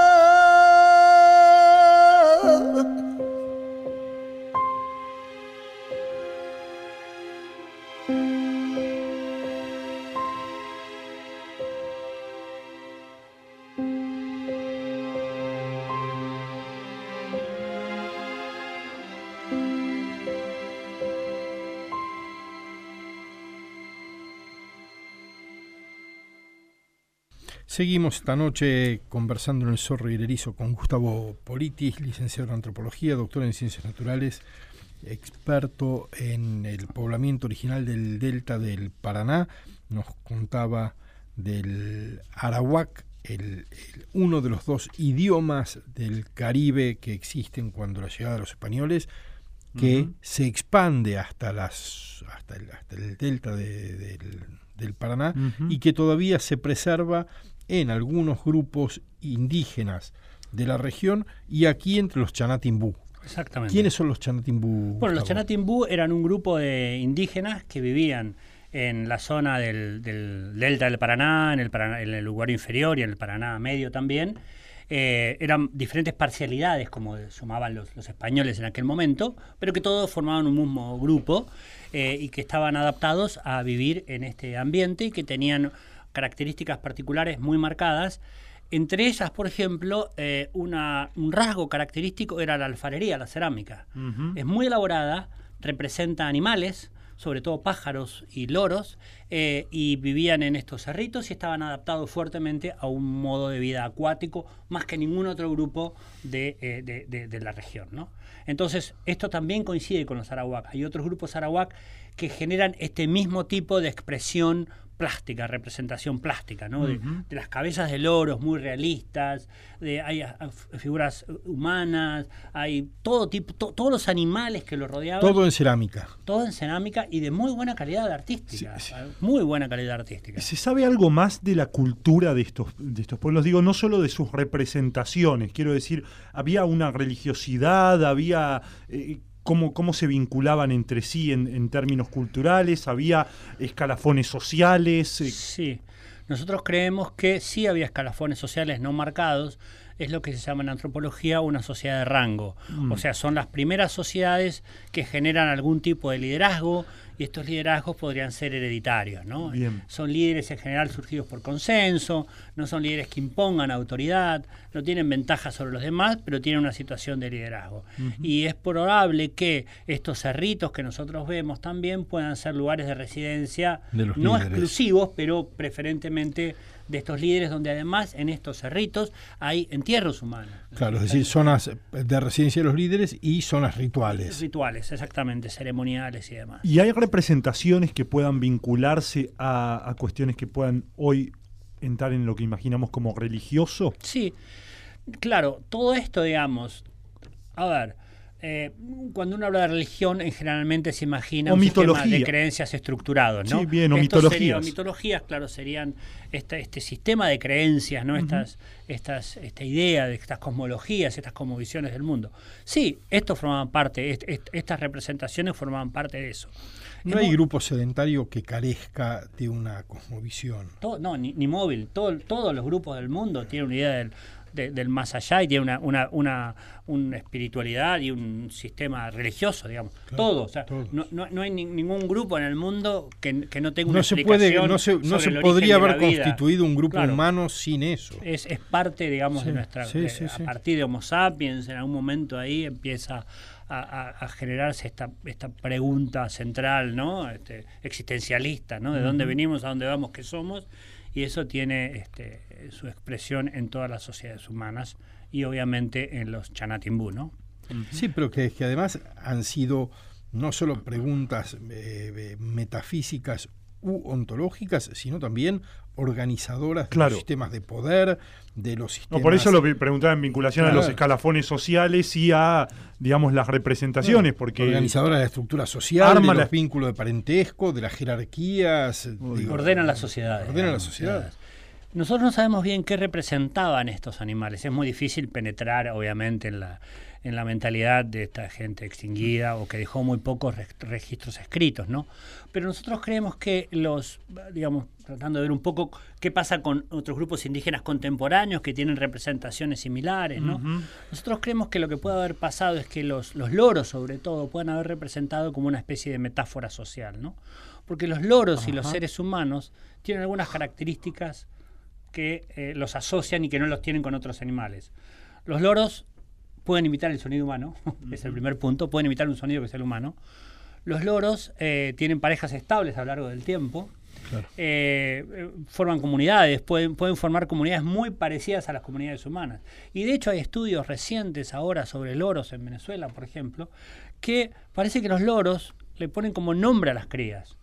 Seguimos esta noche conversando en El Zorro y el Erizo con Gustavo Politis, licenciado en Antropología, doctor en Ciencias Naturales, experto en el poblamiento original del delta del Paraná. Nos contaba del arawak, uno de los dos idiomas del Caribe que existen cuando la llegada de los españoles, que se expande hasta el delta del Paraná, y que todavía se preserva en algunos grupos indígenas de la región y aquí entre los Chanatimbú. Exactamente. ¿Quiénes son los Chanatimbú? Bueno, los Chanatimbú eran un grupo de indígenas que vivían en la zona del delta del Paraná, en el Uruguay inferior y en el Paraná medio también. Eran diferentes parcialidades, como sumaban los españoles en aquel momento, pero que todos formaban un mismo grupo y que estaban adaptados a vivir en este ambiente y que tenían características particulares muy marcadas. Entre ellas, por ejemplo, un rasgo característico era la alfarería, la cerámica. Es muy elaborada, representa animales, sobre todo pájaros y loros, y vivían en estos cerritos y estaban adaptados fuertemente a un modo de vida acuático, más que ningún otro grupo de la región, ¿no? Entonces, esto también coincide con los arawak. Hay otros grupos arawak que generan este mismo tipo de expresión plástica, representación plástica, ¿no? De las cabezas de loros muy realistas, hay figuras humanas, hay todo tipo, todos los animales que lo rodeaban. Todo en cerámica. Todo en cerámica y de muy buena calidad artística. Sí. Muy buena calidad artística. ¿Se sabe algo más de la cultura de estos pueblos? Digo, no solo de sus representaciones, quiero decir, había una religiosidad, había... ¿Cómo se vinculaban entre sí en términos culturales? ¿Había escalafones sociales? Sí, nosotros creemos que sí había escalafones sociales no marcados. Es lo que se llama en antropología una sociedad de rango. O sea, son las primeras sociedades que generan algún tipo de liderazgo y estos liderazgos podrían ser hereditarios, ¿no? Bien. Son líderes en general surgidos por consenso, no son líderes que impongan autoridad, no tienen ventaja sobre los demás, pero tienen una situación de liderazgo. Y es probable que estos cerritos que nosotros vemos también puedan ser lugares de residencia no exclusivos, pero preferentemente de estos líderes, donde además en estos cerritos hay entierros humanos. Claro, es decir, zonas de residencia de los líderes y zonas rituales. Rituales, exactamente, ceremoniales y demás. ¿Y hay representaciones que puedan vincularse a cuestiones que puedan hoy entrar en lo que imaginamos como religioso? Sí, claro, todo esto, digamos, a ver... cuando uno habla de religión, generalmente se imagina un sistema de creencias estructurados, ¿no? Sí, bien, o mitologías. Mitologías, claro, serían este sistema de creencias, ¿no? Esta idea de estas cosmologías, estas cosmovisiones del mundo. Sí, estos formaban parte, estas representaciones formaban parte de eso. No hay grupo sedentario que carezca de una cosmovisión. Ni móvil. Todos los grupos del mundo tienen una idea del más allá y tiene una espiritualidad y un sistema religioso, digamos. Claro, todo. O sea, todo. No hay ningún grupo en el mundo que no tenga una explicación. No se podría haber constituido un grupo humano sin eso. Es parte, digamos, de nuestra... a partir de Homo sapiens, en algún momento ahí empieza a generarse esta pregunta central, ¿no? Existencialista, ¿no? De dónde venimos, a dónde vamos, qué somos. Y eso tiene su expresión en todas las sociedades humanas y obviamente en los Chanatimbú, ¿no? Sí, pero que además han sido no solo preguntas metafísicas u ontológicas, sino también organizadoras de los sistemas de poder, de los sistemas... No, por eso lo preguntaba en vinculación a los escalafones sociales y a, digamos, las representaciones, porque... Organizadoras de la estructura social, de los vínculos de parentesco, de las jerarquías... Ordenan las sociedades. Ordenan las sociedades. Nosotros no sabemos bien qué representaban estos animales. Es muy difícil penetrar, obviamente, en la mentalidad de esta gente extinguida o que dejó muy pocos registros escritos, ¿no? Pero nosotros creemos que digamos, tratando de ver un poco qué pasa con otros grupos indígenas contemporáneos que tienen representaciones similares, ¿no? Nosotros creemos que lo que puede haber pasado es que los loros, sobre todo, pueden haber representado como una especie de metáfora social, ¿no? Porque los loros y los seres humanos tienen algunas características que los asocian y que no los tienen con otros animales. Los loros pueden imitar el sonido humano, es el primer punto, pueden imitar un sonido que es el humano. Los loros tienen parejas estables a lo largo del tiempo, forman comunidades, pueden formar comunidades muy parecidas a las comunidades humanas. Y de hecho hay estudios recientes ahora sobre loros en Venezuela, por ejemplo, que parece que los loros le ponen como nombre a las crías.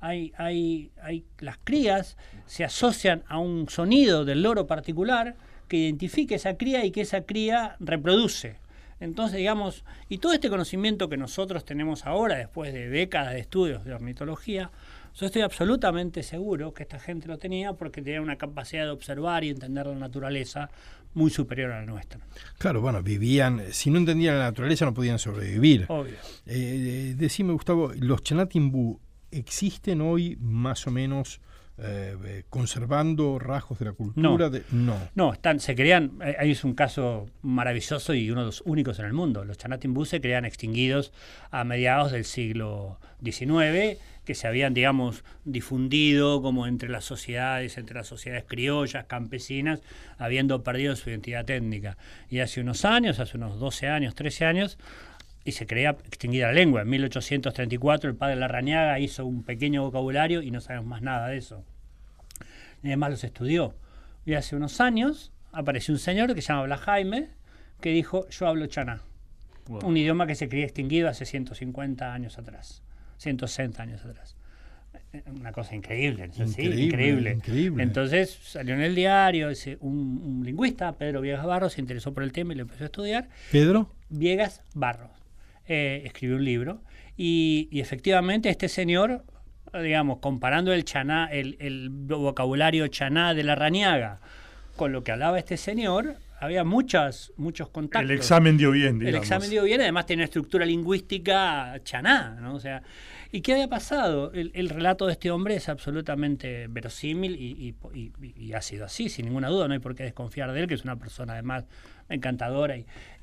Las crías se asocian a un sonido del loro particular que identifique esa cría y que esa cría reproduce. Entonces, digamos, y todo este conocimiento que nosotros tenemos ahora, después de décadas de estudios de ornitología, yo estoy absolutamente seguro que esta gente lo tenía porque tenía una capacidad de observar y entender la naturaleza muy superior a la nuestra. Claro, bueno, vivían, si no entendían la naturaleza no podían sobrevivir. Obvio. Decime, Gustavo, los Chanatimbú ¿existen hoy más o menos conservando rasgos de la cultura? No, se crean, ahí es un caso maravilloso y uno de los únicos en el mundo. Los Chanatimbú se crean extinguidos a mediados del siglo XIX, que se habían, digamos, difundido como entre las sociedades criollas, campesinas, habiendo perdido su identidad étnica. Y hace unos 12 años, 13 años, y se creía extinguida la lengua. En 1834 el padre Larrañaga hizo un pequeño vocabulario y no sabemos más nada de eso. Ni además los estudió. Y hace unos años apareció un señor que se llama Blas Jaime, que dijo: yo hablo chaná. Wow. Un idioma que se creía extinguido hace 150 años atrás, 160 años atrás. Una cosa increíble, ¿no? Increíble. Entonces salió en el diario, un lingüista, Pedro Viegas Barros, se interesó por el tema y lo empezó a estudiar. ¿Pedro? Viegas Barros. Escribió un libro y efectivamente este señor, digamos, comparando el chaná, el vocabulario chaná de Larrañaga con lo que hablaba este señor, había muchos contactos. El examen dio bien, digamos. El examen dio bien, además tiene una estructura lingüística chaná, ¿no? O sea, ¿y qué había pasado? El relato de este hombre es absolutamente verosímil y ha sido así, sin ninguna duda, no hay por qué desconfiar de él, que es una persona además encantadora.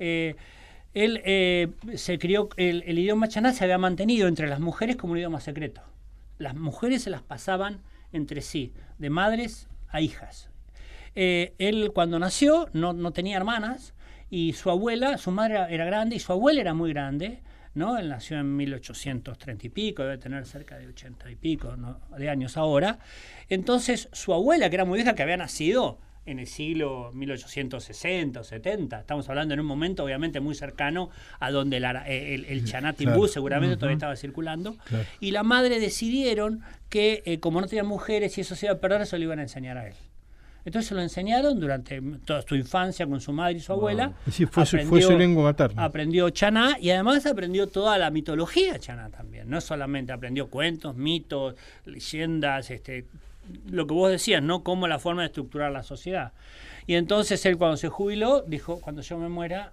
Él se crió, el idioma chaná se había mantenido entre las mujeres como un idioma secreto. Las mujeres se las pasaban entre sí, de madres a hijas. Él cuando nació no tenía hermanas y su madre era grande y su abuela era muy grande, ¿no? Él nació en 1830 y pico, debe tener cerca de 80 y pico, ¿no?, de años ahora. Entonces su abuela, que era muy vieja, que había nacido en el siglo 1860 o 70, estamos hablando en un momento obviamente muy cercano a donde el Chanatimbú seguramente todavía estaba circulando, y la madre decidieron que como no tenían mujeres y eso se iba a perder, se lo iban a enseñar a él. Entonces se lo enseñaron durante toda su infancia con su madre y su abuela. Sí, fue su lengua materna. Aprendió chaná y además aprendió toda la mitología chaná también. No solamente aprendió cuentos, mitos, leyendas, lo que vos decías, ¿no? Como la forma de estructurar la sociedad. Y entonces él cuando se jubiló, dijo: cuando yo me muera...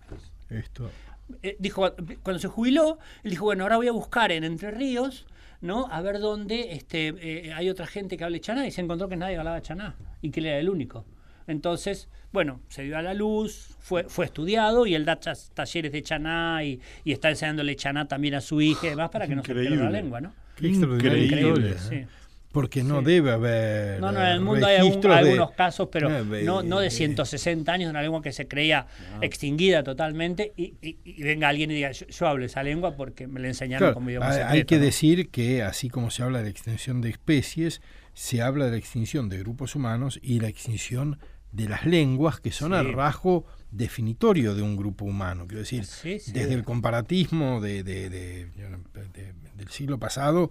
Cuando se jubiló, él dijo: bueno, ahora voy a buscar en Entre Ríos, ¿no?, a ver dónde hay otra gente que hable chaná, y se encontró que nadie hablaba chaná y que él era el único. Entonces, bueno, se dio a la luz, fue estudiado y él da talleres de chaná y está enseñándole chaná también a su hija y demás para que no se pierda la lengua, ¿no? Qué increíble. Sí. Porque no debe haber. No, en el mundo hay algunos casos, pero no de 160 años de una lengua que se creía extinguida totalmente y venga alguien y diga: yo hablo esa lengua porque me la enseñaron como idioma secreto. Hay que decir que así como se habla de la extinción de especies, se habla de la extinción de grupos humanos y la extinción de las lenguas, que son el rasgo definitorio de un grupo humano. Quiero decir, desde el comparatismo del siglo pasado,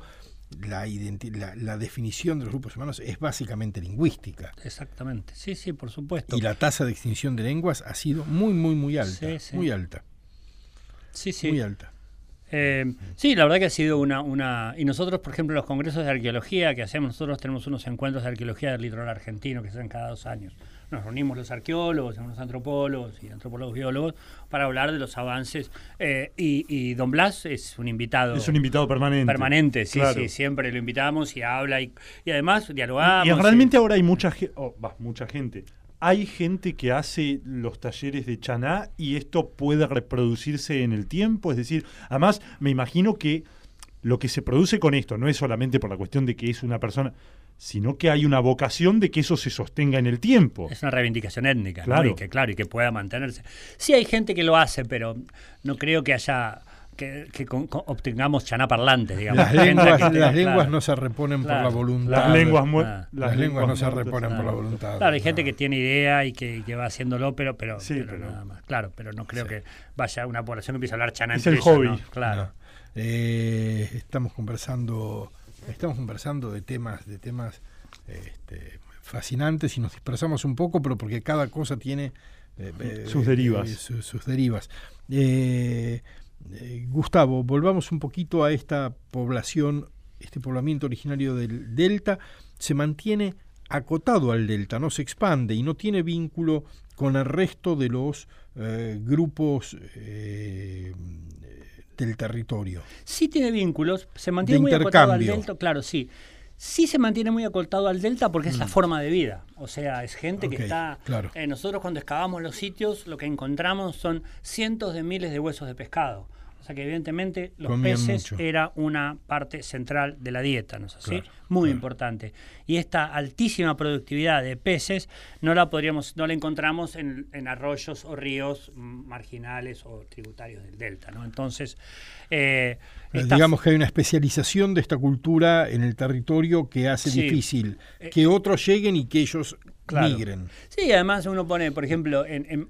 la definición de los grupos humanos es básicamente lingüística. Exactamente, sí, por supuesto. Y la tasa de extinción de lenguas ha sido muy alta, muy alta. Sí. Muy alta. Sí, la verdad que ha sido una... Y nosotros, por ejemplo, los congresos de arqueología que hacemos, nosotros tenemos unos encuentros de arqueología del litoral argentino que se hacen cada 2 años. Nos reunimos los arqueólogos, los antropólogos y antropólogos biólogos para hablar de los avances. Y don Blas es un invitado. Es un invitado permanente. Permanente, sí, claro. Sí, siempre lo invitamos y habla y además dialogamos. Y realmente ahora hay mucha gente. Hay gente que hace los talleres de chaná y esto puede reproducirse en el tiempo. Es decir, además me imagino que lo que se produce con esto no es solamente por la cuestión de que es una persona, sino que hay una vocación de que eso se sostenga en el tiempo. Es una reivindicación étnica, claro, ¿no? y que pueda mantenerse. Sí hay gente que lo hace, pero no creo que haya... Que obtengamos chaná parlantes, digamos. Las lenguas no se reponen por la voluntad. Las lenguas no se reponen por la voluntad. Claro, hay gente que tiene idea y que va haciéndolo, pero nada más. Claro, pero no creo que vaya una población que empiece a hablar chaná. Es el hobby. ¿No? Claro. Estamos conversando de temas fascinantes y nos dispersamos un poco, pero porque cada cosa tiene sus derivas. Sus derivas. Gustavo, volvamos un poquito a esta población, este poblamiento originario del delta. Se mantiene acotado al delta, no se expande y no tiene vínculo con el resto de los grupos del territorio. Sí tiene vínculos, se mantiene De muy acotado al intercambio. delta, claro, sí. Sí se mantiene muy acotado al delta porque es la forma de vida. O sea, es gente Ok, que está... claro. Nosotros cuando excavamos los sitios, lo que encontramos son cientos de miles de huesos de pescado. O sea que evidentemente los Comían peces mucho. era una parte central de la dieta, ¿no es así? Claro, Muy claro. importante. Y esta altísima productividad de peces no la encontramos en arroyos o ríos marginales o tributarios del delta, ¿no? Entonces, Digamos que hay una especialización de esta cultura en el territorio que hace Sí. difícil que otros lleguen y que ellos Claro. migren. Sí, además uno pone, por ejemplo,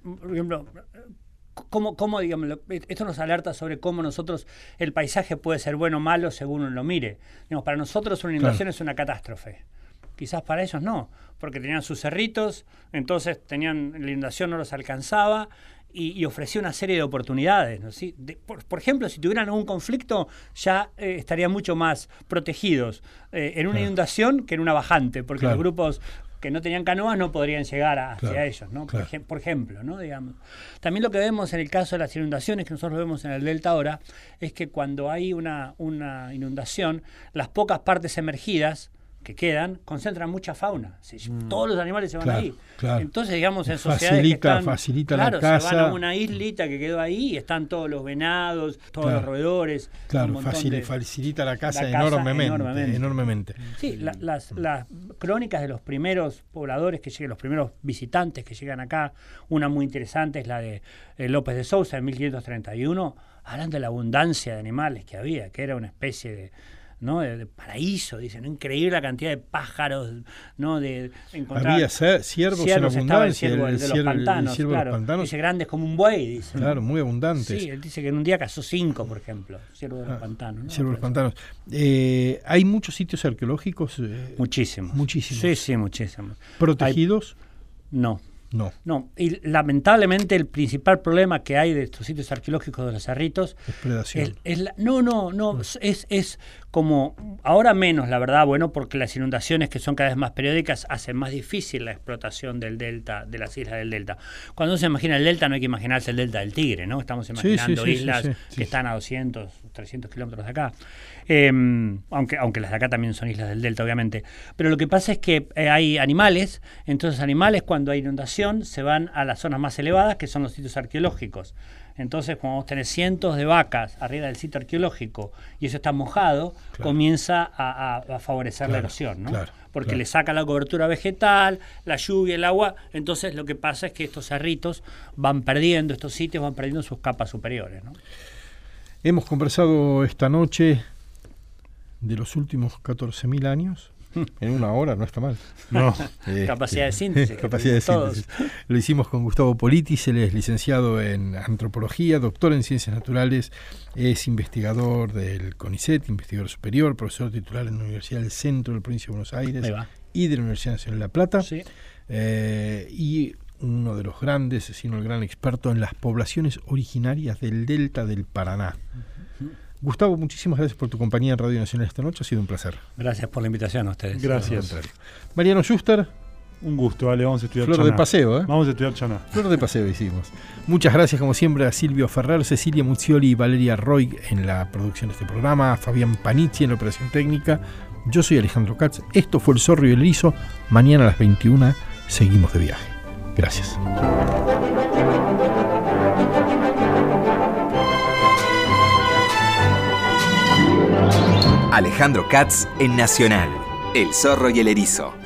cómo, digamos, esto nos alerta sobre cómo nosotros, el paisaje puede ser bueno o malo según uno lo mire. Digamos, para nosotros una inundación es una catástrofe. Quizás para ellos no, porque tenían sus cerritos, entonces la inundación no los alcanzaba y ofrecía una serie de oportunidades, ¿no? ¿Sí? Por ejemplo, si tuvieran algún conflicto, ya estarían mucho más protegidos en una inundación que en una bajante, porque los grupos que no tenían canoas no podrían llegar hacia ellos, ¿no? Claro. Por ejemplo, ¿no? Digamos. También lo que vemos en el caso de las inundaciones, que nosotros vemos en el delta ahora, es que cuando hay una inundación, las pocas partes emergidas que quedan concentran mucha fauna. Todos los animales se van Claro, ahí. claro. Entonces, digamos, en sociedades que están... Facilita claro, la se van a caza. una islita que quedó ahí y están todos los venados, todos los roedores. Claro, un montón de- facilita la caza, la caza enormemente. enormemente. Sí, las crónicas de los primeros pobladores que llegan, los primeros visitantes que llegan acá, una muy interesante es la de López de Sousa en 1531, hablan de la abundancia de animales que había, que era una especie de paraíso, dicen, increíble la cantidad de pájaros, ¿no? De encontrar Había ciervos en estaba el abundancia, ciervo de los pantanos, ciervo de claro, los pantanos. dice grandes como un buey, dice. Claro, muy abundantes. Sí, él dice que en un día cazó 5, por ejemplo, ciervo de los pantanos, ¿no? Ciervo de los pantanos. ¿Hay muchos sitios arqueológicos Muchísimos. Muchísimos. Sí, muchísimos. protegidos? No. No, Y lamentablemente el principal problema que hay de estos sitios arqueológicos de los cerritos es predación. es como ahora menos, la verdad, bueno, porque las inundaciones que son cada vez más periódicas hacen más difícil la explotación del delta, de las islas del delta. Cuando uno se imagina el delta no hay que imaginarse el delta del Tigre, ¿no? Estamos imaginando islas que están a 200, 300 kilómetros de acá. Aunque las de acá también son islas del delta, obviamente. Pero lo que pasa es que hay animales, entonces animales cuando hay inundación se van a las zonas más elevadas, que son los sitios arqueológicos. Entonces, cuando vos tenés cientos de vacas arriba del sitio arqueológico y eso está mojado, comienza a favorecer la erosión, ¿no? Porque le saca la cobertura vegetal, la lluvia, el agua. Entonces, lo que pasa es que estos cerritos van perdiendo, estos sitios van perdiendo sus capas superiores, ¿no? Hemos conversado esta noche de los últimos 14.000 años. En una hora, no está mal. No. Capacidad de síntesis. Capacidad de síntesis. Lo hicimos con Gustavo Politis, él es licenciado en antropología, doctor en ciencias naturales, es investigador del CONICET, investigador superior, profesor titular en la Universidad del Centro de la Provincia de Buenos Aires y de la Universidad Nacional de La Plata. Sí. Y uno de los grandes, sino el gran experto en las poblaciones originarias del delta del Paraná. Gustavo, muchísimas gracias por tu compañía en Radio Nacional esta noche, ha sido un placer. Gracias por la invitación a ustedes. Gracias. Mariano Schuster. Un gusto, Ale, vamos a estudiar Flor Chaná. de paseo, ¿eh? Vamos a estudiar Chaná. Flor de paseo hicimos. Muchas gracias, como siempre, a Silvio Ferrer, Cecilia Muzzioli y Valeria Roy en la producción de este programa, a Fabián Panizzi en la operación técnica. Yo soy Alejandro Katz. Esto fue El Zorro y el Erizo. Mañana a las 21 seguimos de viaje. Gracias. Alejandro Katz en Nacional, El Zorro y el Erizo.